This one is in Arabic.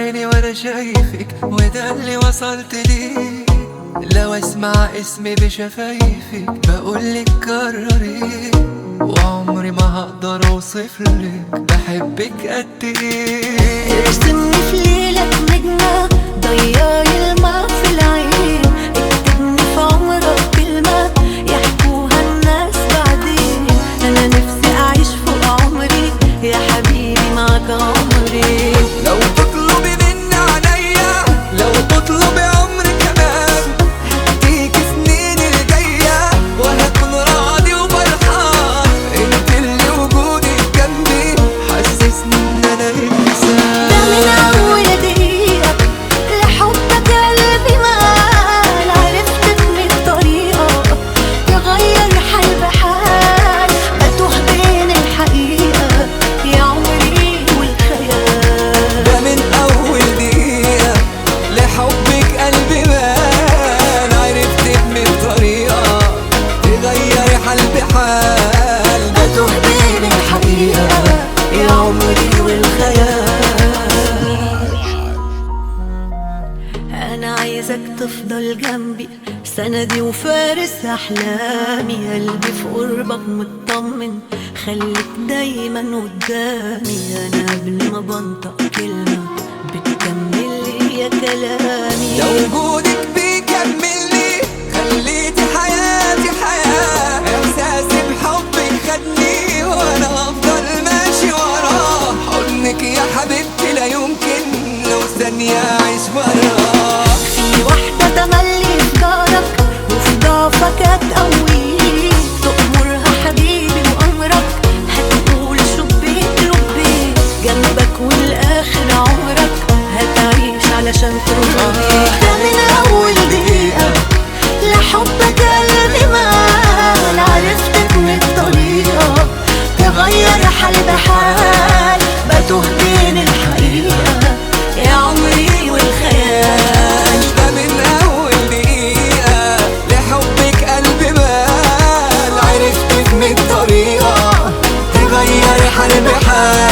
عيني وانا شايفك، وده اللي وصلت ليه. لو اسمع اسمي بشفايفك بقولك كرري، وعمري ما هقدر اوصفلك بحبك قد ايه. ارسمني في ليلك نجمة، ضيعي الماء في العين، اكتبني في عمرك كلمة يحكوها الناس بعدين. انا نفسي اعيش فوق عمري يا حبيبي معك عمري. لو تطلبي مني عينيا، لو تطلبي عمري كمان، هديك سنين الجاية وهكون راضي وفرحان. انت اللي وجودك جنبي حسسني ان انا انسان. ده من اول دقيقة لحبك قلبي مال، عرفت من طريقة تغير حال بحال، اتوه بين الحقيقة يا عمري والخيال. ده من اول دقيقة لحبك قلبي مال، عرفتك من طريقة تغير حال بحال، اتوه بين الحقيقة يا عمري والخيال. انا عايزك تفضل جنبي سندي وفارس احلامي، قلبي في قربك مطمن خليك دايما قدامي. انا قبل ما بنطق كلمة بتكمل لي يا كلامي. ده وجودك بيكملني، خليتي حياتي حياة، احساسي بحبك خدني وانا افضل ماشي وراه. حضنك يا حبيبتي لا يمكن لو ثانية اعيش براه. في واحدة تملي في دارك وفي ضعفك هتقويك، تأمرها حبيبي وأمرك هتقول شبيك لبيك، جنبك والآخر عمرك هتعيش علشان ترضيك. ده من أول دقيقة لحبك قلبي مال، عرفتك من الطريقة تغير حال بحال، بتوه بين الحقيقة يا عمري والخيال. ده من اول دقيقة لحبك قلبي مال، عرفتك من طريقة تغير حال بحال.